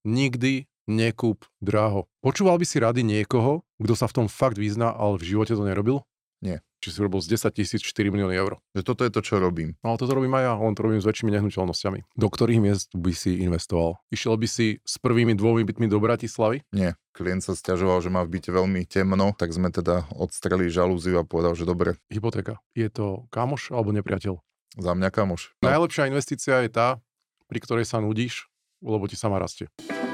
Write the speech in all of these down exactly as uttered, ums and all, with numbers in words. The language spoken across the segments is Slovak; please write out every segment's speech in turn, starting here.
nikdy nekúp draho. Počúval by si rady niekoho, kto sa v tom fakt vyzná, ale v živote to nerobil? Nie. Či si robil z desať tisíc štyri milióny eur. Že toto je to, čo robím. No toto robím aj ja, len to robím s väčšími nehnuteľnosťami. Do ktorých miest by si investoval? Išiel by si s prvými dvomi bytmi do Bratislavy? Nie. Klient sa sťažoval, že má v byte veľmi temno, tak sme teda odstrelili žalúziu a povedal, že dobre. Hypotéka. Je to kamoš alebo nepriateľ? Za mňa kamoš. No. Najlepšia investícia je tá, pri ktorej sa nudíš, lebo ti sama rastie.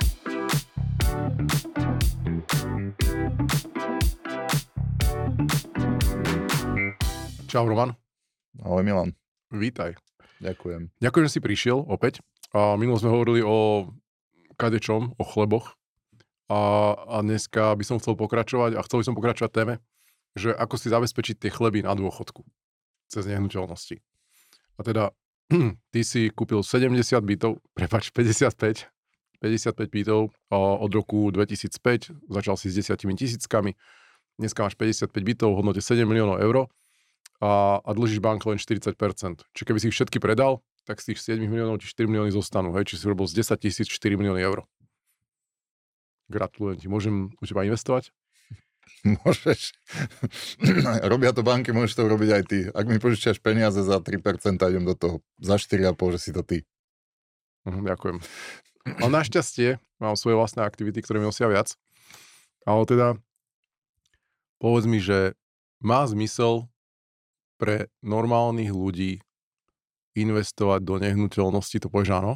Čau Roman. Ahoj Milan. Vítaj. Ďakujem. Ďakujem, že si prišiel opäť. A minulo sme hovorili o kadečom, o chleboch. A, a dneska by som chcel pokračovať a chcel by som pokračovať téme, že ako si zabezpečiť tie chleby na dôchodku cez nehnuteľnosti. A teda ty si kúpil sedemdesiat bytov, prepáč, päťdesiatpäť, päťdesiatpäť bytov od roku dvetisícpäť, začal si s desiatimi tisíckami, dneska máš päťdesiatpäť bytov v hodnote sedem miliónov eur a, a dlžíš banke len štyridsať percent. Čiže keby si ich všetky predal, tak z tých sedem miliónov ti štyri milióny zostanú, hej, či si robil z desať tisíc štyri milióny eur. Gratulujem ti, môžem u teba investovať? Môžeš. Robia to banky, môžeš to robiť aj ty. Ak mi požičiaš peniaze za tri percentá, idem do toho. Za štyri a pol, že si to ty. Uh, ďakujem. Ale našťastie mám svoje vlastné aktivity, ktoré mi nosia viac. Ale teda povedz mi, že má zmysel pre normálnych ľudí investovať do nehnuteľnosti, to povieš áno?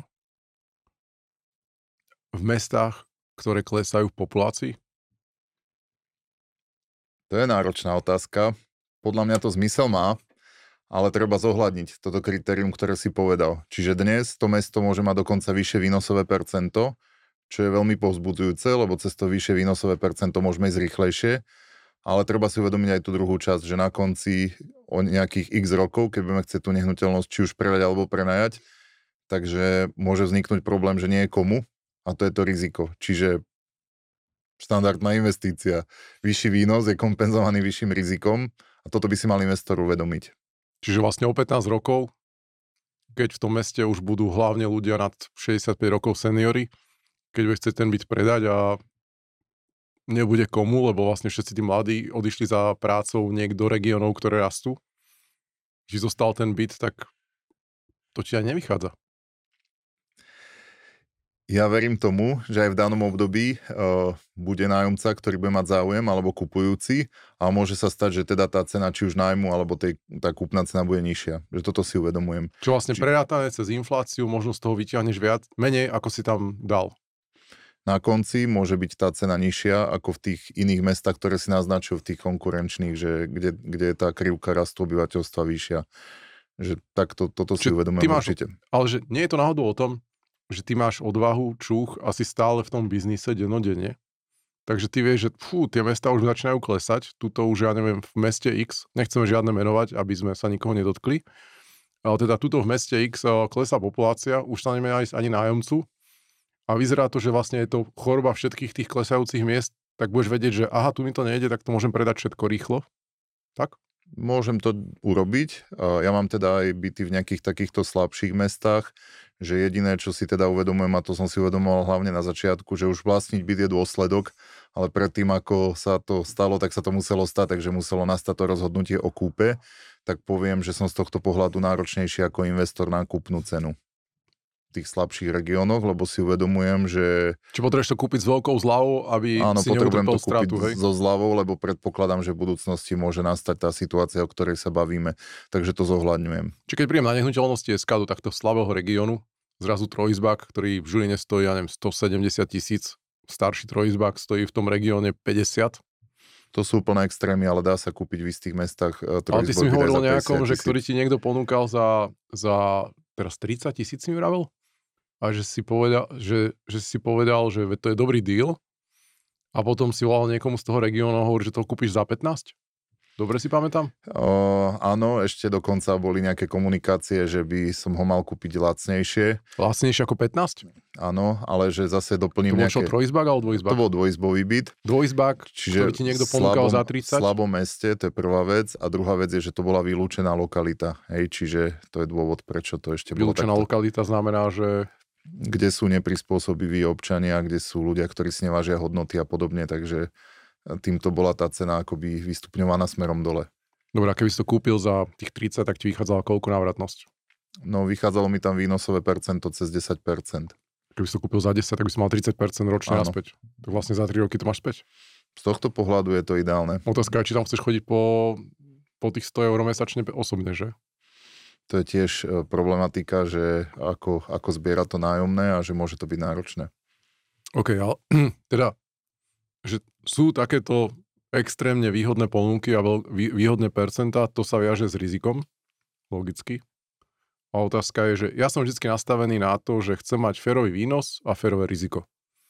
V mestách, ktoré klesajú v populácii? To je náročná otázka. Podľa mňa to zmysel má, ale treba zohľadniť toto kritérium, ktoré si povedal. Čiže dnes to mesto môže mať dokonca vyššie výnosové percento, čo je veľmi povzbudzujúce, lebo cez to vyššie výnosové percento môžeme ísť rýchlejšie, ale treba si uvedomiť aj tú druhú časť, že na konci o nejakých x rokov, keď budeme chcieť tú nehnuteľnosť či už predať alebo prenajať, takže môže vzniknúť problém, že nie je komu, a to je to riziko. Čiže štandardná investícia. Vyšší výnos je kompenzovaný vyšším rizikom a toto by si mal investor uvedomiť. Čiže vlastne o pätnásť rokov, keď v tom meste už budú hlavne ľudia nad šesťdesiatpäť rokov seniori, keď bude chcieť ten byt predať a nebude komu, lebo vlastne všetci tí mladí odišli za prácou niekto do regiónov, ktoré rastú, či zostal ten byt, tak to ti aj nevychádza. Ja verím tomu, že aj v danom období uh, bude nájomca, ktorý bude mať záujem, alebo kupujúci a môže sa stať, že teda tá cena, či už nájmu, alebo tej, tá kúpna cena bude nižšia. Že toto si uvedomujem. Čo vlastne či... prerátané cez infláciu, možno z toho vyťahneš viac, menej, ako si tam dal. Na konci môže byť tá cena nižšia, ako v tých iných mestách, ktoré si naznačujú v tých konkurenčných, že kde, kde je tá krivka rastu obyvateľstva vyššia. Že takto, toto si uvedomujem určite. Ale že nie je to náhodou o tom, že ty máš odvahu, čuch, asi stále v tom biznise dennodenne. Takže ty vieš, že fú, tie mestá už začínajú klesať. Tuto už, ja neviem, v meste X, nechceme žiadne menovať, aby sme sa nikoho nedotkli. Ale teda tuto v meste X klesá populácia, už sa nemá ísť ani nájomcu. A vyzerá to, že vlastne je to choroba všetkých tých klesajúcich miest, tak budeš vedieť, že aha, tu mi to nejde, tak to môžem predať všetko rýchlo. Tak? Môžem to urobiť. Ja mám teda aj byty v nejakých takýchto slabších mestách, že jediné, čo si teda uvedomujem, a to som si uvedomoval hlavne na začiatku, že už vlastniť byt je dôsledok, ale predtým, ako sa to stalo, tak sa to muselo stať, takže muselo nastať to rozhodnutie o kúpe, tak poviem, že som z tohto pohľadu náročnejší ako investor na kúpnu cenu v tých slabších regiónoch, lebo si uvedomujem, že... Či potrebuješ to kúpiť s veľkou zľavou, aby áno, si potrebujem neutrpel to kúpiť stratu, hej? so zľavou, lebo predpokladám, že v budúcnosti môže nastať tá situácia, o ktorej sa bavíme, takže to zohľadňujem. Či keď príjem na nehnuteľnosti es ká do takto slabého regiónu, zrazu trojizbák, ktorý v Žiline stojí, ja neviem, stosedemdesiat tisíc, starší trojizbák stojí v tom regióne päťdesiat. To sú úplne extrémy, ale dá sa kúpiť v istých mestách trojizbák. Ale ty si mi hovoril nejakom, že ktorý ti niekto ponúkal za, za teraz tridsať tisíc mi vravel? A že si povedal, že, že si povedal, že to je dobrý deal a potom si volal niekomu z toho regiónu a hovorí, že to kúpiš za pätnásť? Dobre si pamätám? O, áno, ešte dokonca boli nejaké komunikácie, že by som ho mal kúpiť lacnejšie. Lacnejšie ako pätnásť? Áno, ale že zase doplním nejaké... To bol čo, trojizbák alebo dvojizbák? To bol dvojizbový byt. Dvojizbák, ktorý ti niekto ponúkal za tridsať? V slabom meste, to je prvá vec. A druhá vec je, že to bola vylúčená lokalita. Hej, čiže to je dôvod, prečo to ešte bolo takto. Vylúčená lokalita znamená, že... kde sú neprispôsobiví občania, kde sú ľudia, ktorí si nevážia hodnoty a podobne, takže týmto bola tá cena akoby vystupňovaná smerom dole. Dobre, a keby si to kúpil za tých tridsať, tak ti vychádzala koľko návratnosť? No vychádzalo mi tam výnosové percento cez desať percent. Keby si to kúpil za desať, tak by si mal tridsať percent ročne naspäť. Tak vlastne za tri roky to máš späť. Z tohto pohľadu je to ideálne. Otázka je, či tam chceš chodiť po, po tých sto eur mesačne osobne, že? To je tiež problematika, že ako, ako zbiera to nájomné a že môže to byť náročné. OK, ale teda, že sú takéto extrémne výhodné ponuky a veľ, vý, výhodné percentá, to sa viaže s rizikom, logicky. A otázka je, že ja som vždy nastavený na to, že chcem mať férový výnos a férové riziko.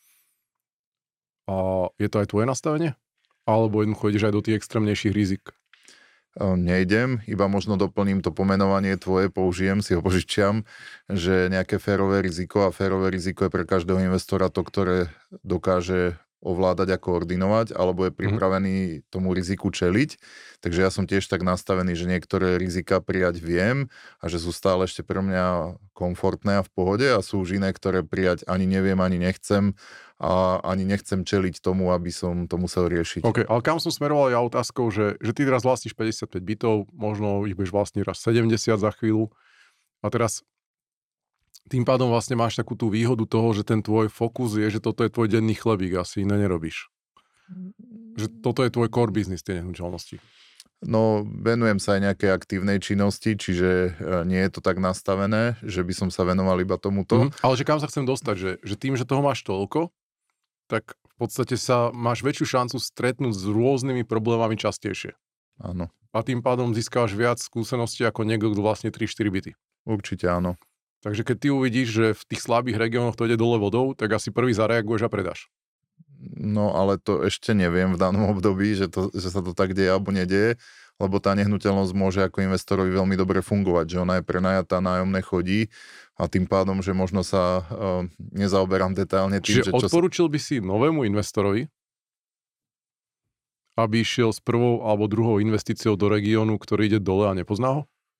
A je to aj tvoje nastavenie? Alebo jednoducho ideš aj do tých extrémnejších rizik? Nejdem, iba možno doplním to pomenovanie tvoje, použijem, si ho požičiam, že nejaké férové riziko a férové riziko je pre každého investora to, ktoré dokáže ovládať a koordinovať, alebo je pripravený tomu riziku čeliť. Takže ja som tiež tak nastavený, že niektoré rizika prijať viem a že sú stále ešte pre mňa komfortné a v pohode a sú už iné, ktoré prijať ani neviem, ani nechcem a ani nechcem čeliť tomu, aby som to musel riešiť. OK, ale kam som smeroval ja otázkou, že, že ty teraz vlastníš päťdesiatpäť bytov, možno ich budeš vlastniť raz sedemdesiat za chvíľu a teraz tým pádom vlastne máš takú tú výhodu toho, že ten tvoj fokus je, že toto je tvoj denný chlebík, asi iné nerobíš. Že toto je tvoj core business, tie nehnuteľnosti. No, venujem sa aj nejakej aktívnej činnosti, čiže nie je to tak nastavené, že by som sa venoval iba tomuto. Mm, ale že kam sa chcem dostať, že, že tým, že toho máš toľko, tak v podstate sa máš väčšiu šancu stretnúť s rôznymi problémami častejšie. Áno. A tým pádom získáš viac skúseností ako niekto, kto vlastne tri štyri byty. Určite áno. Takže keď ty uvidíš, že v tých slabých regiónoch to ide dole vodou, tak asi prvý zareaguješ a predáš. No ale to ešte neviem v danom období, že, to, že sa to tak deje alebo nedieje, lebo tá nehnuteľnosť môže ako investorovi veľmi dobre fungovať, že ona je prenajatá, nájomné chodí a tým pádom, že možno sa uh, nezaoberám detailne tým, Čiže že... Čo... odporúčil by si novému investorovi, aby išiel s prvou alebo druhou investíciou do regiónu, ktorý ide dole a nepozná ho?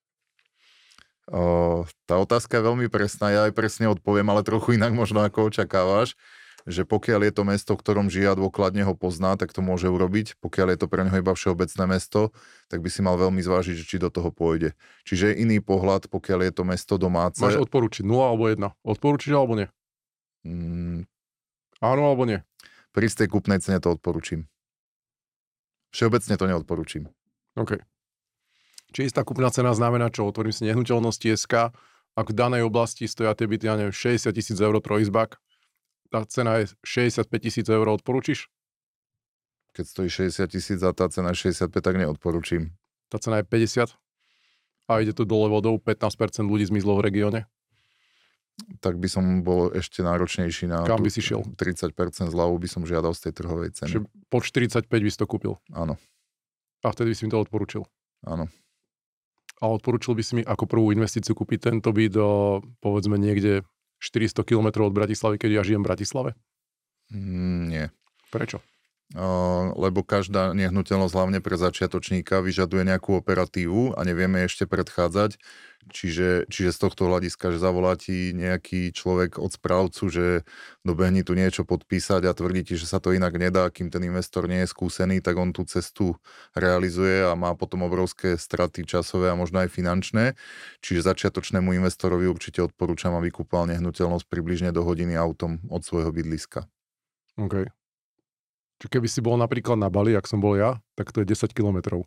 Uh, tá otázka je veľmi presná, ja aj presne odpoviem, ale trochu inak možno ako očakávaš, že pokiaľ je to mesto, v ktorom žije a dôkladne ho pozná, tak to môže urobiť. Pokiaľ je to pre neho iba všeobecné mesto, tak by si mal veľmi zvážiť, či do toho pôjde. Čiže iný pohľad, pokiaľ je to mesto domáce. Máš odporúčiť nula alebo jedna. Odporúčiš alebo nie? Mm, Áno alebo nie? Pri istej kúpnej cene to odporúčim. Všeobecne to neodporúčim. OK. Či istá kúpna cena znamená čo? Otvorím si nehnuteľnosti es ká, ak v danej oblasti stoja tie byty, ja neviem, šesťdesiat tisíc eur trojizbák, tá cena je šesťdesiatpäť tisíc eur, odporúčiš? Keď stojí šesťdesiat tisíc a tá cena je šesťdesiatpäť, tak neodporúčim. Tá cena je päťdesiat a ide to dole vodou, pätnásť percent ľudí zmizlo v regióne. Tak by som bol ešte náročnejší na... Kam by si šiel? tridsať percent zľavu by som žiadal z tej trhovej ceny. Čiže po štyridsaťpäť by si to kúpil. Áno. A vtedy by si mi to odporúčil. Áno. A odporúčil by si mi ako prvú investíciu kúpiť tento byt do, povedzme, niekde štyristo kilometrov od Bratislavy, keď ja žijem v Bratislave? Mm, nie. Prečo? Uh, lebo každá nehnuteľnosť, hlavne pre začiatočníka, vyžaduje nejakú operatívu a nevieme ešte predchádzať. Čiže, čiže z tohto hľadiska, že zavolá ti nejaký človek od správcu, že dobehni tu niečo podpísať a tvrdí ti, že sa to inak nedá, kým ten investor nie je skúsený, tak on tú cestu realizuje a má potom obrovské straty časové a možno aj finančné. Čiže začiatočnému investorovi určite odporúčam, aby kúpal nehnuteľnosť približne do hodiny autom od svojho bydliska. OK. Čiže keby si bol napríklad na Bali, ak som bol ja, tak to je desať kilometrov.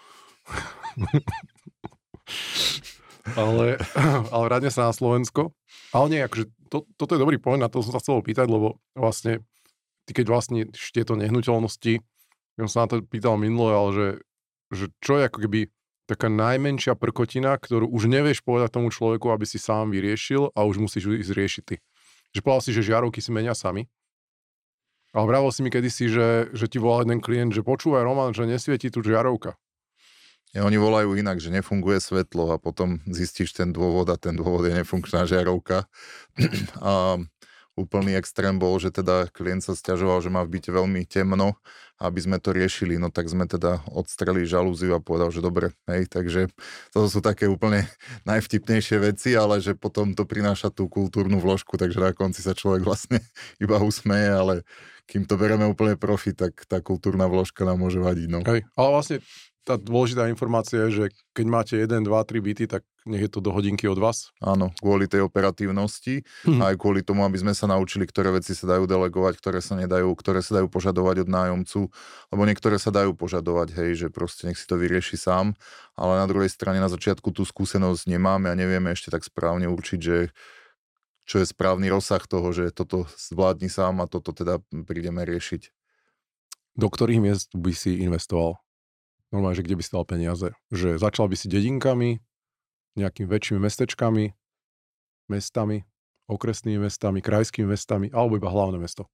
ale, ale vráťme sa na Slovensko. Ale nie, akože to, toto je dobrý point, na to som sa chcel pýtať, lebo vlastne ty keď vlastne tieto nehnuteľnosti, ja som sa na to pýtal minule, ale že, že čo je ako keby taká najmenšia prkotina, ktorú už nevieš povedať tomu človeku, aby si sám vyriešil a už musíš ísť riešiť ty. Že povedal si, že žiarovky si menia sami. Ale vravel si mi kedysi, že, že ti volal jeden klient, že počúvaj Roman, že nesvieti tu žiarovka. Ja, oni volajú inak, že nefunguje svetlo a potom zistíš ten dôvod a ten dôvod je nefunkčná žiarovka. A úplný extrém bol, že teda klient sa sťažoval, že má v byte veľmi temno, aby sme to riešili, no tak sme teda odstrelili žalúziu a povedal, že dobre, hej, takže to sú také úplne najvtipnejšie veci, ale že potom to prináša tú kultúrnu vložku, takže na konci sa človek vlastne iba usmeje, ale kým to bereme úplne profi, tak tá kultúrna vložka nám môže vadiť, no. Hej, ale vlastne tá dôležitá informácia je, že keď máte jeden, dva, tri byty, tak nech je to do hodinky od vás. Áno, kvôli tej operatívnosti Mhm. a aj kvôli tomu, aby sme sa naučili, ktoré veci sa dajú delegovať, ktoré sa nedajú, ktoré sa dajú požadovať od nájomcu, lebo niektoré sa dajú požadovať, hej, že proste nech si to vyrieši sám, ale na druhej strane na začiatku tú skúsenosť nemáme a nevieme ešte tak správne určiť, že čo je správny rozsah toho, že toto zvládni sám a toto teda prídeme riešiť. Do ktorých miest by si investoval? Normálne, že kde by si dal peniaze? Že začal by si dedinkami, nejakými väčšími mestečkami, mestami, okresnými mestami, krajskými mestami, alebo iba hlavné mesto?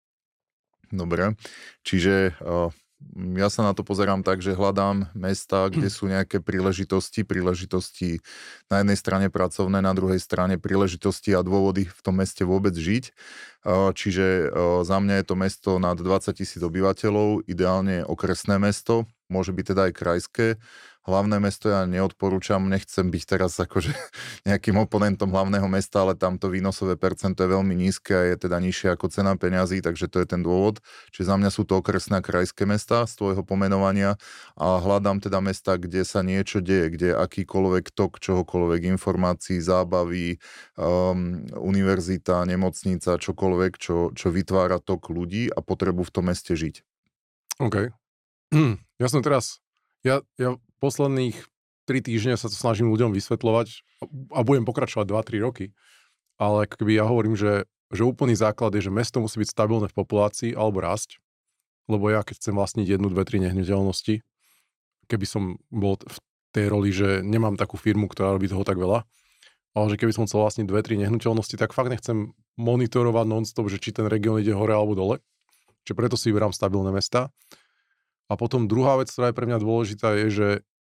Dobre, čiže uh, ja sa na to pozerám tak, že hľadám mesta, kde sú nejaké príležitosti, príležitosti na jednej strane pracovné, na druhej strane príležitosti a dôvody v tom meste vôbec žiť. Uh, čiže uh, za mňa je to mesto nad dvadsať tisíc obyvateľov, ideálne okresné mesto, môže byť teda aj krajské. Hlavné mesto ja neodporúčam, nechcem byť teraz akože nejakým oponentom hlavného mesta, ale tamto výnosové percento je veľmi nízke a je teda nižšie ako cena peňazí, takže to je ten dôvod. Čiže za mňa sú to okresné a krajské mesta z tvojho pomenovania a hľadám teda mesta, kde sa niečo deje, kde akýkoľvek tok čohokoľvek, informácií, zábavy, um, univerzita, nemocnica, čokoľvek, čo, čo vytvára tok ľudí a potrebu v tom meste žiť. OK. Ja som teraz, ja, ja posledných tri týždne sa to snažím ľuďom vysvetľovať a budem pokračovať dva tri roky, ale keby ja hovorím, že, že úplný základ je, že mesto musí byť stabilné v populácii alebo rásť, lebo ja keď chcem vlastniť jednu, dve, tri nehnuteľnosti, keby som bol v tej roli, že nemám takú firmu, ktorá robí toho tak veľa, ale že keby som chcel vlastniť dve, tri nehnuteľnosti, tak fakt nechcem monitorovať non-stop, že či ten región ide hore alebo dole, čiže preto si vyberám stabilné mesta. A potom druhá vec, ktorá je pre mňa dôležitá, je, že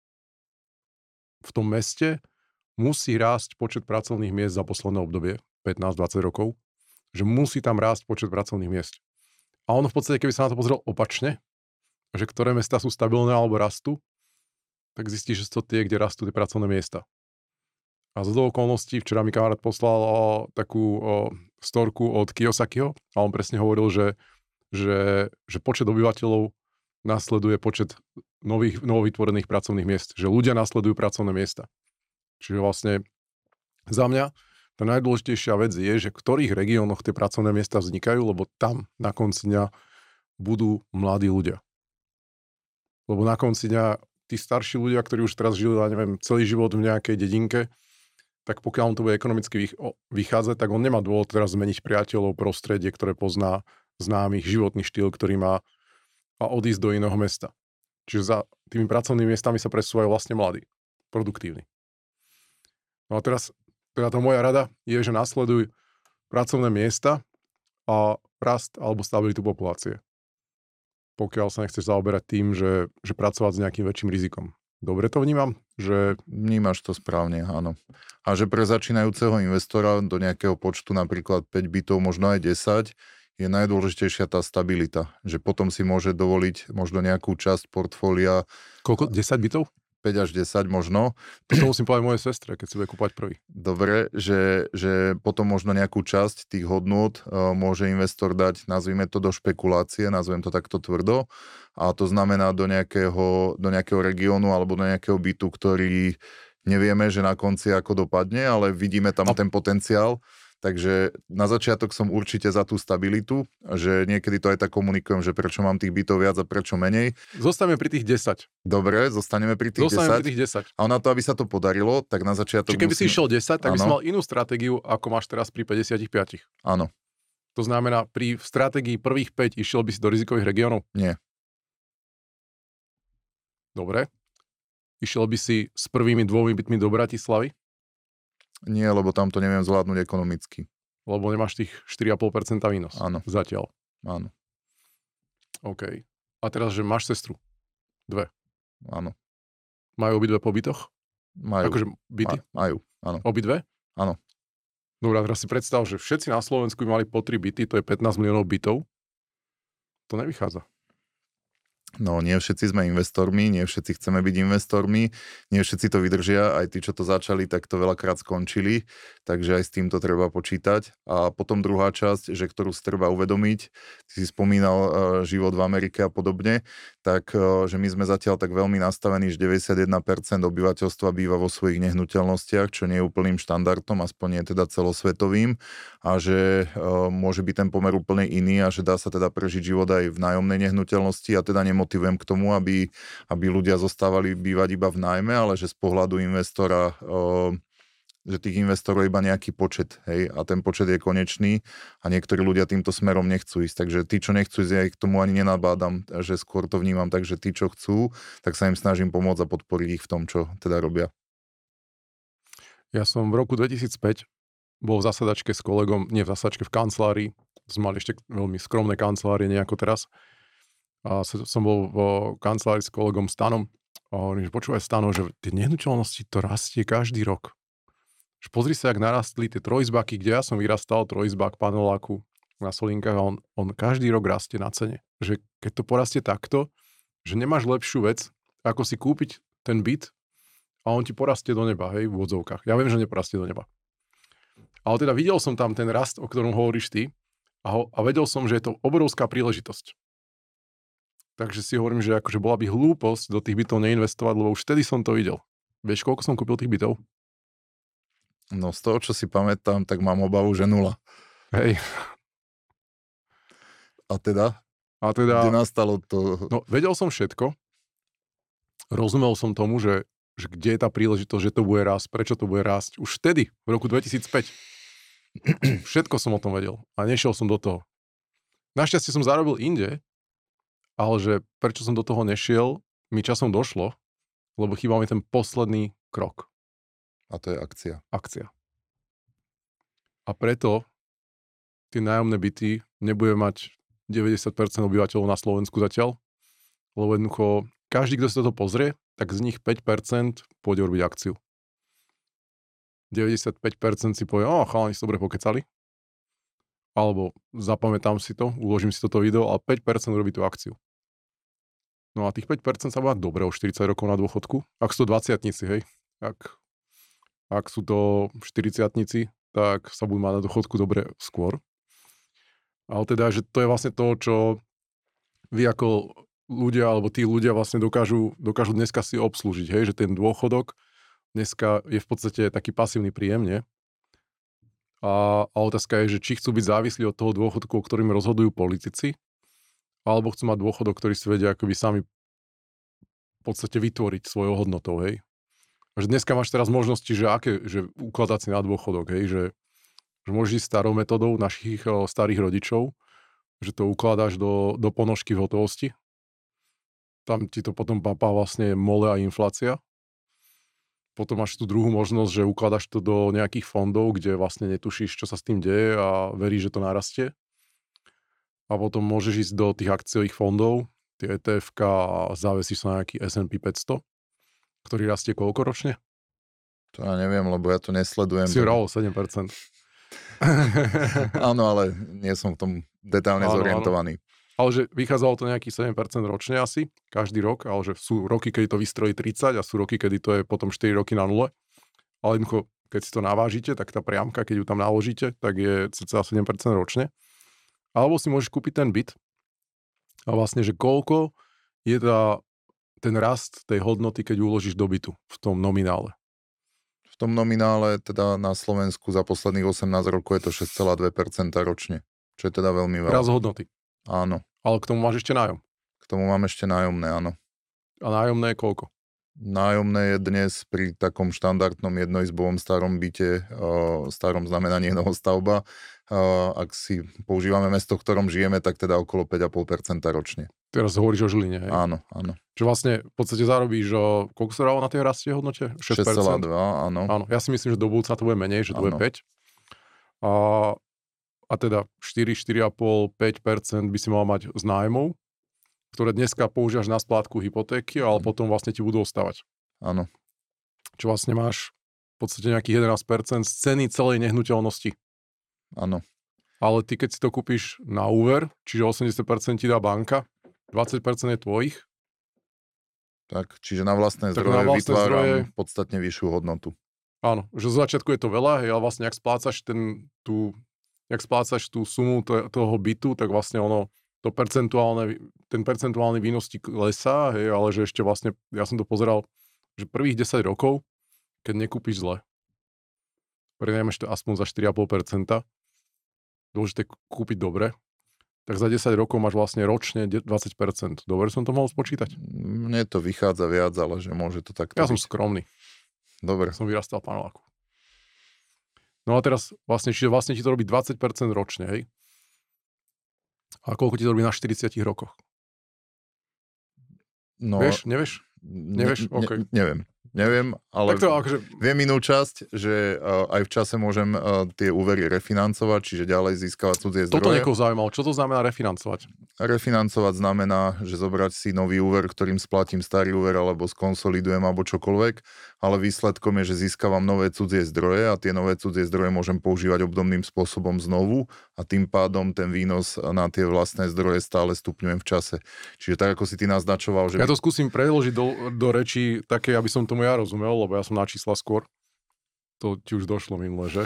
v tom meste musí rásť počet pracovných miest za posledné obdobie, pätnásť dvadsať rokov, že musí tam rásť počet pracovných miest. A ono v podstate, keby sa na to pozrel opačne, že ktoré mestá sú stabilné alebo rastú, tak zistíš, že sú to tie, kde rastú tie pracovné miesta. A z okolností včera mi kamarát poslal o, takú o, storku od Kiyosakiho a on presne hovoril, že, že, že počet obyvateľov nasleduje počet nových, novovytvorených pracovných miest. Že ľudia nasledujú pracovné miesta. Čiže vlastne za mňa tá najdôležitejšia vec je, že v ktorých regiónoch tie pracovné miesta vznikajú, lebo tam na konci dňa budú mladí ľudia. Lebo na konci dňa tí starší ľudia, ktorí už teraz žili, ja neviem, celý život v nejakej dedinke, tak pokiaľ on to bude ekonomicky vychádzať, tak on nemá dôvod teraz zmeniť priateľov, prostredie, ktoré pozná, známych, životný štýl, ktorý má a odísť do iného mesta. Čiže za tými pracovnými miestami sa presúvajú vlastne mladí, produktívni. No a teraz, teda tá moja rada je, že nasleduj pracovné miesta a rast alebo stabilitu populácie. Pokiaľ sa nechceš zaoberať tým, že, že pracovať s nejakým väčším rizikom. Dobre to vnímam? Že... Vnímaš to správne, áno. A že pre začínajúceho investora do nejakého počtu, napríklad päť bytov, možno aj desať, je najdôležitejšia tá stabilita, že potom si môže dovoliť možno nejakú časť portfólia. Koľko? desať bytov? päť až desať možno. To musím povedať mojej sestre, keď si bude kúpať prvý. Dobre, že, že potom možno nejakú časť tých hodnôt uh, môže investor dať, nazvime to do špekulácie, nazvem to takto tvrdo, a to znamená do nejakého, do nejakého regiónu alebo do nejakého bytu, ktorý nevieme, že na konci ako dopadne, ale vidíme tam a... ten potenciál. Takže na začiatok som určite za tú stabilitu, že niekedy to aj tak komunikujem, že prečo mám tých bytov viac a prečo menej. Zostaneme pri tých desať. Dobre, zostaneme pri tých zostaneme desať. Pri tých desať. A na to, aby sa to podarilo, tak na začiatok Čiže keby musím... si išiel desať, tak ano. by si mal inú stratégiu, ako máš teraz pri päťdesiatpäť. Áno. To znamená, pri stratégii prvých päť išiel by si do rizikových regiónov? Nie. Dobre. Išiel by si s prvými dvomi bytmi do Bratislavy? Nie, lebo tam to neviem zvládnuť ekonomicky. Lebo nemáš tých štyri a pol percenta výnos. Áno. Zatiaľ. Áno. OK. A teraz, že máš sestru? Dve. Áno. Majú obidve po bytoch? Majú. Akože byty? Ma, majú, áno. Obidve? Áno. Dobre, teraz si predstav, že všetci na Slovensku by mali po tri byty, to je pätnásť miliónov bytov. To nevychádza. No, nie všetci sme investormi, nie všetci chceme byť investormi, nie všetci to vydržia, aj tí, čo to začali, tak to veľakrát skončili, takže aj s týmto treba počítať. A potom druhá časť, že ktorú si treba uvedomiť, ty si spomínal uh, život v Amerike a podobne, tak uh, že my sme zatiaľ tak veľmi nastavení, že deväťdesiatjeden percent obyvateľstva býva vo svojich nehnuteľnostiach, čo nie je úplným štandardom, aspoň nie teda celosvetovým, a že uh, môže byť ten pomer úplne iný a že dá sa teda prežiť život aj v nájomnej nehnuteľnosti a teda nemo motivujem k tomu, aby, aby ľudia zostávali bývať iba v nájme, ale že z pohľadu investora, o, že tých investorov je iba nejaký počet, hej, a ten počet je konečný a niektorí ľudia týmto smerom nechcú ísť. Takže tí, čo nechcú ísť, ja ich k tomu ani nenabádam, že skôr to vnímam tak, že tí, čo chcú, tak sa im snažím pomôcť a podporiť ich v tom, čo teda robia. Ja som v roku dvetisícpäť bol v zasadačke s kolegom, nie v zasadačke, v kancelárii, sme mali ešte veľmi skromné kancelárie, nie ako teraz. A som bol v kancelárii s kolegom Stanom a hovorím, že počúvaj Stano, že tie nehnuteľnosti to rastie každý rok. Že pozri sa, jak narastli tie trojizbaky, kde ja som vyrastal, trojizbak, paneláku na Solinkách a on, on každý rok rastie na cene. Že keď to porastie takto, že nemáš lepšiu vec, ako si kúpiť ten byt a on ti porastie do neba, hej, v odzovkách. Ja viem, že neporastie do neba. Ale teda videl som tam ten rast, o ktorom hovoríš ty a, ho, a vedel som, že je to obrovská príležitosť. Takže si hovorím, že akože bola by hlúposť do tých bytov neinvestovať, lebo už vtedy som to videl. Vieš, koľko som kúpil tých bytov? No z toho, čo si pamätám, tak mám obavu, že nula. Hej. A teda? A teda... Kde nastalo to? No, vedel som všetko. Rozumel som tomu, že, že kde je tá príležitosť, že to bude rásť, prečo to bude rásť. Už vtedy, v roku dvetisícpäť. Všetko som o tom vedel. A nešiel som do toho. Našťastie som zarobil inde, ale že prečo som do toho nešiel, mi časom došlo, lebo chýbal mi ten posledný krok. A to je akcia. Akcia. A preto tie nájomné byty nebude mať deväťdesiat percent obyvateľov na Slovensku zatiaľ, lebo jednoducho každý, kto si toto pozrie, tak z nich päť percent pôjde robiť akciu. deväťdesiatpäť percent si povie, o, chalani si dobre pokecali, alebo zapamätám si to, uložím si toto video a päť percent urobí tú akciu. No a tých päť percent sa bude dobre o štyridsať rokov na dôchodku. Ak sú to dvadsiatnici, hej. Ak, ak sú to štyridsiatnici, tak sa budú mať na dôchodku dobre skôr. Ale teda, že to je vlastne to, čo vy ako ľudia, alebo tí ľudia vlastne dokážu, dokážu dneska si obslúžiť, hej. Že ten dôchodok dneska je v podstate taký pasívny príjem, nie? A, a otázka je, že či chcú byť závislí od toho dôchodku, o ktorým rozhodujú politici, alebo chcú mať dôchodok, ktorý si vedia akoby sami v podstate vytvoriť svojou hodnotou, hej. A že dneska máš teraz možnosti, že aké, že ukladať si na dôchodok, hej, že, že môžeš ísť starou metodou našich o, starých rodičov, že to ukladáš do, do ponožky v hotovosti. Tam ti to potom papá vlastne mole a inflácia. Potom máš tú druhú možnosť, že ukladaš to do nejakých fondov, kde vlastne netušíš, čo sa s tým deje a veríš, že to narastie. A potom môžeš ísť do tých akciových fondov, tie é té efka a závesíš sa na nejaký es end pí päťsto, ktorý rastie koľko ročne? To ja neviem, lebo ja to nesledujem. Si vralo sedem percent. Áno, ale nie som v tom detálne áno, zorientovaný. Áno. Ale že vychádzalo to nejakých sedem percent ročne asi, každý rok, ale že sú roky, kedy to vystrojí tridsať a sú roky, kedy to je potom štyri roky na nule. Ale jednoducho, keď si to navážite, tak tá priamka, keď ju tam naložíte, tak je cca sedem percent ročne. Alebo si môžeš kúpiť ten byt a vlastne, že koľko je tá, ten rast tej hodnoty, keď uložíš do bytu v tom nominále. V tom nominále teda na Slovensku za posledných osemnásť rokov je to šesť celá dva percenta ročne, čo je teda veľmi veľa. Rast hodnoty. Áno. Ale k tomu máš ešte nájom. K tomu mám ešte nájomné, áno. A nájomné je koľko? Nájomné je dnes pri takom štandardnom jednoizbovom starom byte, uh, starom znamenaní novostavba. Uh, ak si používame mesto, v ktorom žijeme, tak teda okolo päť celá päť percenta ročne. Teraz hovoríš o Žiline, hej? Áno, áno. Čo vlastne v podstate zarobíš, že koľko sa dalo na tej rastie hodnote? šesť percent? šesť celá dva, áno. Áno, ja si myslím, že do budúca to bude menej, že to bude päť. A, a teda štyri, štyri celá päť, päť percent by si mal mať z nájmov, ktoré dneska používaš na splátku hypotéky, ale potom vlastne ti budú ostávať. Áno. Čo vlastne máš v podstate nejakých jedenásť percent z ceny celej nehnuteľnosti. Áno. Ale ty, keď si to kúpiš na úver, čiže osemdesiat percent ti dá banka, dvadsať percent je tvojich. Tak, čiže na vlastné tak zdroje na vlastné vytváram zdroje, podstatne vyššiu hodnotu. Áno, že z začiatku je to veľa, hej, ale vlastne ak splácaš ten, tú, ak splácaš tú sumu to, toho bytu, tak vlastne ono, to percentuálne, ten percentuálny výnos ti klesá, hej, ale že ešte vlastne, ja som to pozeral, že prvých desať rokov, keď nekúpiš zle, prenajmeš to aspoň za štyri celé päť percenta, dôležité kúpiť dobre, tak za desať rokov máš vlastne ročne dvadsať percent. Dobre som to mohol spočítať? Mne to vychádza viac, ale že môže to takto Ja byť. som skromný. Dobre. Som vyrastal v paneláku. No a teraz vlastne, čiže vlastne ti to robí dvadsať percent ročne, hej? A koľko ti to robí na štyridsiatich rokoch? No, Vieš? Nevieš? Ne, Nevieš? ne, OK. Neviem. Neviem, ale Tak to akože... viem inú časť, že uh, aj v čase môžem uh, tie úvery refinancovať, čiže ďalej získavať cudzie zdroje. Toto niekoho zaujímalo. Čo to znamená refinancovať? Refinancovať znamená, že zobrať si nový úver, ktorým splatím starý úver, alebo skonsolidujem, alebo čokoľvek, ale výsledkom je, že získavam nové cudzie zdroje a tie nové cudzie zdroje môžem používať obdobným spôsobom znovu a tým pádom ten výnos na tie vlastné zdroje stále stupňujem v čase. Čiže tak, ako si ty naznačoval, že... Ja to skúsim preložiť do, do rečí také, aby som tomu ja rozumel, lebo ja som na čísla skôr. To ti už došlo minule, že?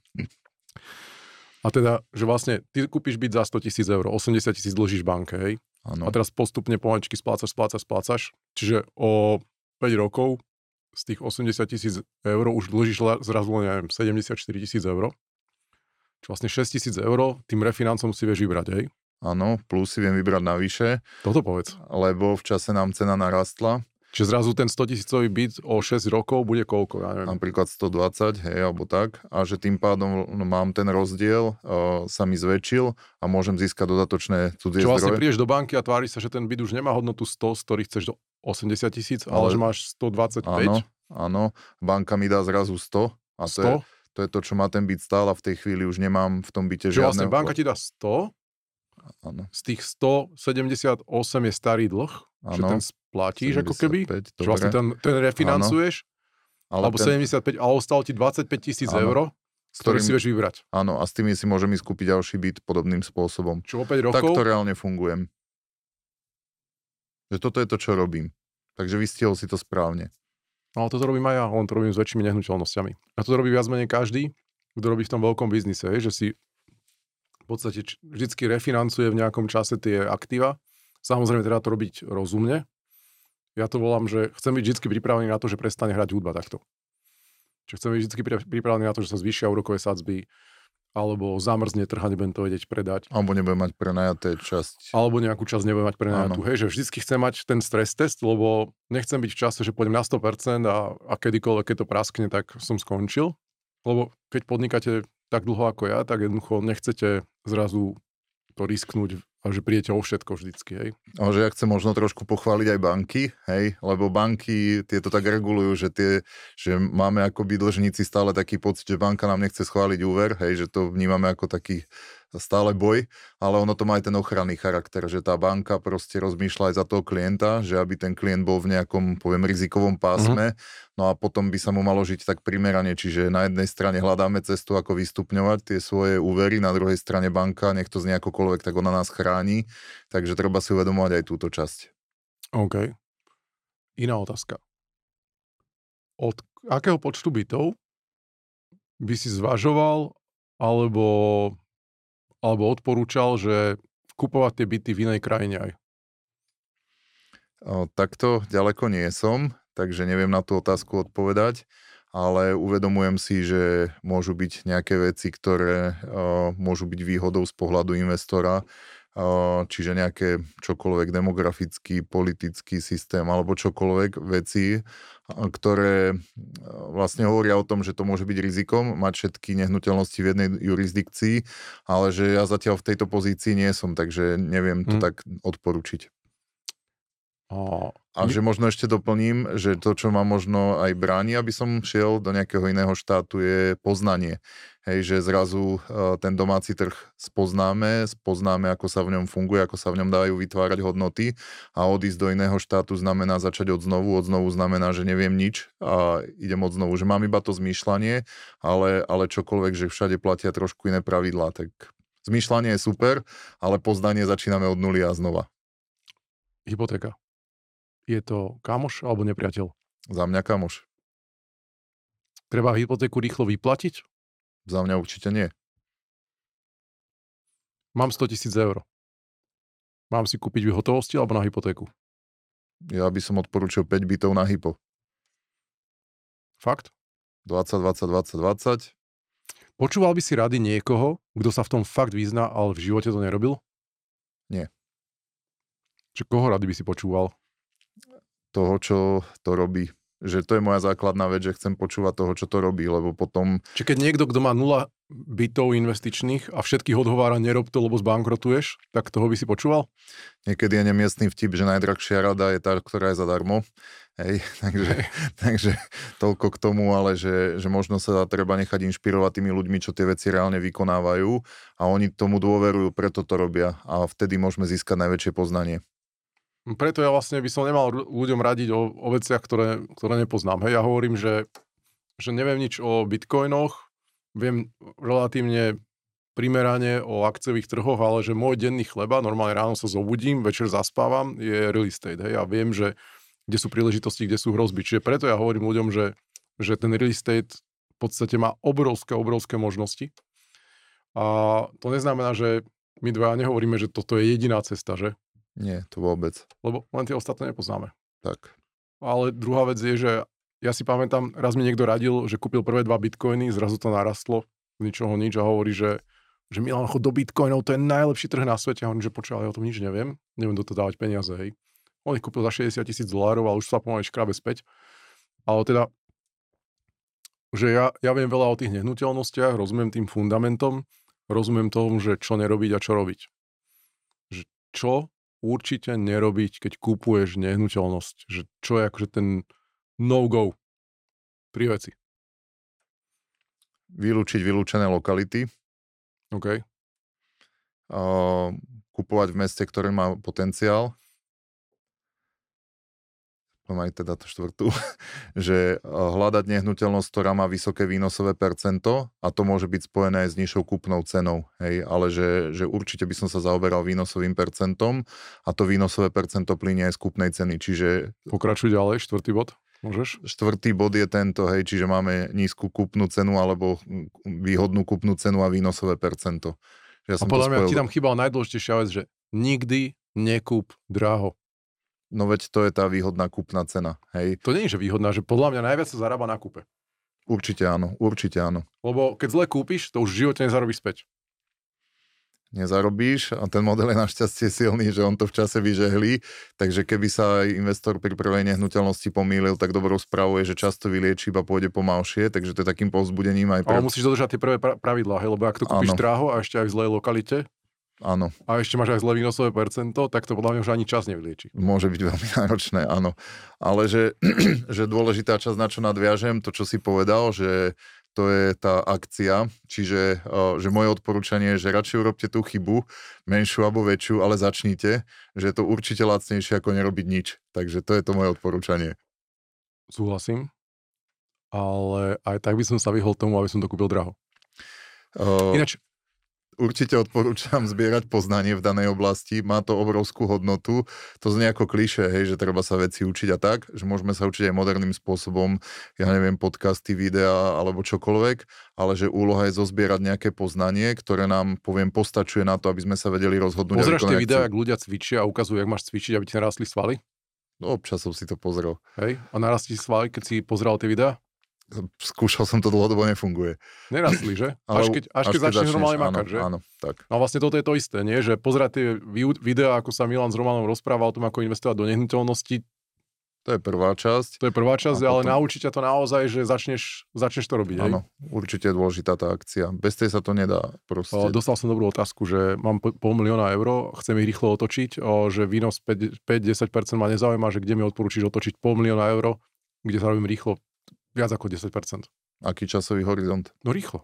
A teda, že vlastne ty kúpiš byt za sto tisíc eur, osemdesiat tisíc dlžíš banke, hej? Ano. A teraz postupne pomaličky splácaš, splácaš, splácaš. Čiže o päť rokov z tých osemdesiat tisíc eur už dlžíš zrazu len, neviem, sedemdesiatštyri tisíc eur. Čiže vlastne šesť tisíc eur tým refinancom si vieš vybrať, hej? Áno, plus si viem vybrať navyše. Toto povedz. Lebo v čase nám cena narastla. Čiže zrazu ten sto tisícový byt o šesť rokov bude koľko? Ja neviem. Napríklad stodvadsať, hej, alebo tak. A že tým pádom mám ten rozdiel, uh, sa mi zväčšil a môžem získať dodatočné cudzie Čiže vlastne zdroje. prídeš do banky a tváriš sa, že ten byt už nemá hodnotu sto, z ktorých chceš do osemdesiat tisíc, ale, ale že máš stodvadsaťpäť. Áno, áno. Banka mi dá zrazu sto. A to je, to je to, čo má ten byt stál a v tej chvíli už nemám v tom byte Čiže žiadne... vlastne banka ti dá sto, áno. z tých sto sedemdesiatosem je starý dlh, áno. Že ten splatíš ako keby, že vlastne ten, ten refinancuješ, áno. Alebo ten... sedemdesiatpäť, a ostalo ti dvadsaťpäť tisíc eur, ktoré si vieš vybrať. Áno, a s tými si môžem ísť kúpiť ďalší byt podobným spôsobom. Čo o päť rokov? Tak to reálne fungujem. Že toto je to, čo robím. Takže vystihol si to správne. No ale toto robím aj ja, len to robím s väčšími nehnuteľnosťami. A to robí viac menej každý, kto robí v tom veľkom biznise, že si v podstate vždycky refinancuje v nejakom čase tie aktíva. Samozrejme treba to robiť rozumne. Ja to volám, že chcem byť vždy pripravený na to, že prestane hrať hudba takto. Čiže chcem byť vždy pripravený na to, že sa zvýšia úrokové sadzby, alebo zamrzne trh a nebudem to vedieť predať. Alebo nebudem mať prenajaté časť. Alebo nejakú časť nebudem mať prenajatú. Hej, že vždycky chcem mať ten stres test, lebo nechcem byť v čase, že pôjdem na sto percent a, a kedykoľvek, keď to praskne, tak som skončil. Lebo keď podnikáte tak dlho ako ja, tak jednoducho nechcete zrazu to risknúť a že prídete o všetko vždycky, hej. Ale že ja chcem možno trošku pochváliť aj banky, hej, lebo banky tieto tak regulujú, že tie, že máme akoby dlžníci stále taký pocit, že banka nám nechce schváliť úver, hej, že to vnímame ako taký stále boj, ale ono to má aj ten ochranný charakter, že tá banka proste rozmýšľa aj za toho klienta, že aby ten klient bol v nejakom, poviem, rizikovom pásme, uh-huh. No a potom by sa mu malo žiť tak primerane, čiže na jednej strane hľadáme cestu, ako vystupňovať tie svoje úvery, na druhej strane banka, nech to z nejakokoľvek, tak ona nás chráni, takže treba si uvedomovať aj túto časť. OK. Iná otázka. Od akého počtu bytov by si zvažoval alebo alebo odporúčal, že kupovať tie byty v inej krajine aj? O, takto ďaleko nie som, takže neviem na tú otázku odpovedať, ale uvedomujem si, že môžu byť nejaké veci, ktoré o, môžu byť výhodou z pohľadu investora, o, čiže nejaké čokoľvek demografický, politický systém alebo čokoľvek veci, ktoré vlastne hovoria o tom, že to môže byť rizikom mať všetky nehnuteľnosti v jednej jurisdikcii, ale že ja zatiaľ v tejto pozícii nie som, takže neviem to hmm. tak odporučiť. A... A že možno ešte doplním, že to, čo ma možno aj bráni, aby som šiel do nejakého iného štátu, je poznanie. Hej, že zrazu uh, ten domáci trh spoznáme, spoznáme, ako sa v ňom funguje, ako sa v ňom dajú vytvárať hodnoty a odísť do iného štátu znamená začať od znovu, od znovu znamená, že neviem nič a idem od znovu, že mám iba to zmýšľanie, ale, ale čokoľvek, že všade platia trošku iné pravidlá, tak zmýšľanie je super, ale poznanie začíname od nuly a znova. Hypotéka. Je to kamoš alebo nepriateľ? Za mňa kamoš. Treba hypotéku rýchlo vyplatiť? Za mňa určite nie. Mám sto tisíc eur. Mám si kúpiť v hotovosti alebo na hypotéku? Ja by som odporúčil päť bytov na hypo. Fakt? dvadsať, dvadsať, dvadsať, dvadsať. Počúval by si rady niekoho, kto sa v tom fakt vyzná, ale v živote to nerobil? Nie. Čiže koho rady by si počúval? Toho, čo to robí. Že to je moja základná vec, že chcem počúvať toho, čo to robí, lebo potom... Čiže keď niekto, kto má nula bytov investičných a všetkých odhovára, nerob to, lebo zbankrotuješ, tak toho by si počúval? Niekedy je nemiestný vtip, že najdrahšia rada je tá, ktorá je zadarmo. Hej, takže, takže toľko k tomu, ale že, že možno sa treba nechať inšpirovať tými ľuďmi, čo tie veci reálne vykonávajú a oni tomu dôverujú, preto to robia a vtedy môžeme získať najväčšie poznanie. Preto ja vlastne by som nemal ľuďom radiť o, o veciach, ktoré, ktoré nepoznám. Hej, ja hovorím, že, že neviem nič o bitcoinoch, viem relatívne primerane o akciových trhoch, ale že môj denný chleba, normálne ráno sa zobudím, večer zaspávam, je real estate. Hej, ja viem, že kde sú príležitosti, kde sú hrozby. Čiže preto ja hovorím ľuďom, že, že ten real estate v podstate má obrovské, obrovské možnosti. A to neznamená, že my dvaja nehovoríme, že toto je jediná cesta, že? Nie, to vôbec. Lebo len tie ostatné nepoznáme. Tak. Ale druhá vec je, že ja si pamätám, raz mi niekto radil, že kúpil prvé dva bitcoiny, zrazu to narastlo, z ničoho nič a hovorí, že, že Milan, chod do bitcoinov, to je najlepší trh na svete. A on, že počúval, ja o tom nič neviem, neviem do toho dávať peniaze, hej. On ich kúpil za šesťdesiat tisíc dolárov, ale už sa pomaly škrabe späť. Ale teda, že ja, ja viem veľa o tých nehnuteľnostiach, rozumiem tým fundamentom, rozumiem tomu, že čo nerobiť a čo robiť. Že čo určite nerobiť, keď kúpuješ nehnuteľnosť. Že čo je akože ten no-go pri veci. Vylúčiť vylúčené lokality. OK. Uh, kupovať v meste, ktoré má potenciál. Mám aj teda to štvrtú, že hľadať nehnuteľnosť, ktorá má vysoké výnosové percento a to môže byť spojené aj s nižšou kúpnou cenou, hej, ale že, že určite by som sa zaoberal výnosovým percentom a to výnosové percento plynie aj z kúpnej ceny, čiže... Pokračuj ďalej, štvrtý bod, môžeš? Štvrtý bod je tento, hej, čiže máme nízku kúpnu cenu alebo výhodnú kúpnu cenu a výnosové percento. Ja a podľa mňa spojil... ti tam chýbala najdôležitejšia vec, že nikdy nekúp draho. No veď to je tá výhodná kúpna cena, hej. To nie je, že výhodná, že podľa mňa najviac sa zarába na kúpe. Určite áno, určite áno. Lebo keď zle kúpiš, to už v živote nezarobíš späť. Nezarobíš a ten model je našťastie silný, že on to v čase vyžehlí, takže keby sa aj investor pri prvej nehnuteľnosti pomýlil, tak dobrou správou je, že často vylieči, iba pôjde pomalšie, takže to je takým povzbudením aj pre... Ale musíš dodržať tie prvé pravidlá, hej, lebo ak to kúpiš draho a ešte aj v zlej lokalite, áno. A ešte máš aj zlé výnosové percento, tak to podľa mňa už ani čas nevylieči. Môže byť veľmi náročné, áno. Ale že, že dôležitá časť, na čo nadviažem, to, čo si povedal, že to je tá akcia, čiže že moje odporúčanie je, že radšej urobte tú chybu, menšiu alebo väčšiu, ale začnite, že je to určite lacnejšie, ako nerobiť nič. Takže to je to moje odporúčanie. Súhlasím, ale aj tak by som sa vyhol tomu, aby som to kúpil draho. Uh... Ináč, určite odporúčam zbierať poznanie v danej oblasti, má to obrovskú hodnotu, to znie ako klišé, hej, že treba sa veci učiť a tak, že môžeme sa učiť aj moderným spôsobom, ja neviem, podcasty, videá alebo čokoľvek, ale že úloha je zozbierať nejaké poznanie, ktoré nám, poviem, postačuje na to, aby sme sa vedeli rozhodnúť. Pozráš tie videá, jak ľudia cvičia a ukazujú, jak máš cvičiť, aby ti narastli svaly? No, občas som si to pozrel. Hej, a narastli svaly, keď si pozrel tie videá? Skúšal som to dlhodobo, nefunguje. Nerastli, že? Až keď, až až keď začneš normálne makať, že? Áno, tak. No vlastne toto je to isté, nie? Že pozerať tie videá, ako sa Milan s Romanom rozprával o tom, ako investovať do nehnuteľnosti, To je prvá časť. To je prvá časť, A ale potom- naučí ťa to naozaj, že začneš, začneš to robiť. Hej? Áno, určite je dôležitá tá akcia. Bez tej sa to nedá proste. O, dostal som dobrú otázku, že mám po- pol milióna eur, chcem ich rýchlo otočiť, o, že výnos päť až desať percent ma nezaujíma, že kde mi odporúčiš otočiť pol milióna eur, kde sa robím rýchlo viac ako desať percent. Aký časový horizont? No rýchlo.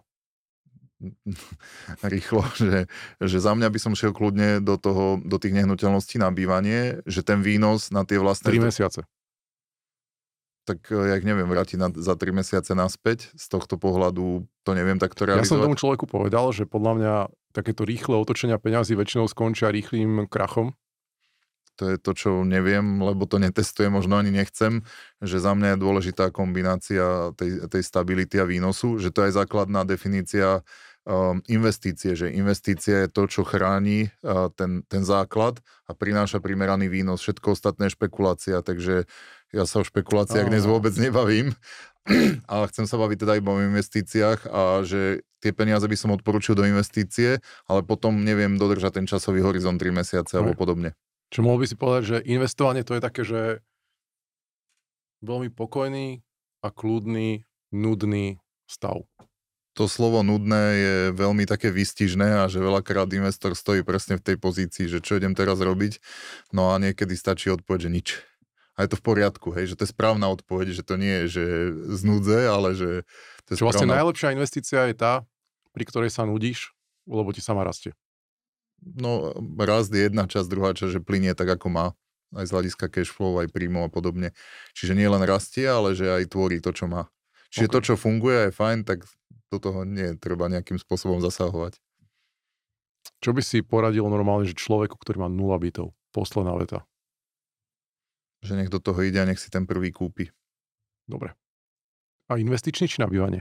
Rýchlo, že, že za mňa by som šiel kľudne do, toho, do tých nehnuteľností na bývanie, že ten výnos na tie vlastné... tri mesiace. Tak ja ich neviem vrátiť na, za tri mesiace naspäť. Z tohto pohľadu to neviem takto Ja som realizovať. tomu človeku povedal, že podľa mňa takéto rýchle otočenia peňazí väčšinou skončia rýchlým krachom. To je to, čo neviem, lebo to netestujem, možno ani nechcem, že za mňa je dôležitá kombinácia tej, tej stability a výnosu, že to je základná definícia um, investície, že investícia je to, čo chráni uh, ten, ten základ a prináša primeraný výnos. Všetko ostatné je špekulácia, takže ja sa o špekuláciách dnes vôbec nebavím, ale chcem sa baviť teda iba o investíciách a že tie peniaze by som odporúčil do investície, ale potom neviem dodržať ten časový horizont tri mesiace alebo podobne. Čo mohol by si povedať, že investovanie to je také, že veľmi pokojný a kľudný, nudný stav. To slovo nudné je veľmi také výstižné a že veľakrát investor stojí presne v tej pozícii, že čo idem teraz robiť, no a niekedy stačí odpoveď, že nič. A je to v poriadku, hej, že to je správna odpoveď, že to nie je, že z nudze, ale že to je Čo vlastne správna... najlepšia investícia je tá, pri ktorej sa nudíš, lebo ti sama rastie. No, rast je jedna časť, druhá časť, že plynie tak, ako má. Aj z hľadiska cash flow, aj príjmov a podobne. Čiže nie len rastie, ale že aj tvorí to, čo má. Čiže okay. To, čo funguje, je fajn, tak do toho nie treba nejakým spôsobom zasahovať. Čo by si poradil normálne, že človeku, ktorý má nula bytov? Posledná veta. Že nech do toho ide a nech si ten prvý kúpi. Dobre. A investičný či na bývanie?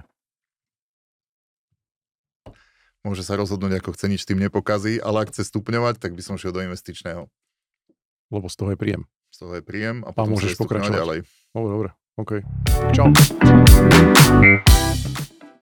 Môže sa rozhodnúť, ako chce, nič tým nepokazí, ale ak chce stupňovať, tak by som šiel do investičného. Lebo z toho je príjem. Z toho je príjem a A potom môžeš sa pokračovať ďalej. Dobre, dobre. OK. Čau.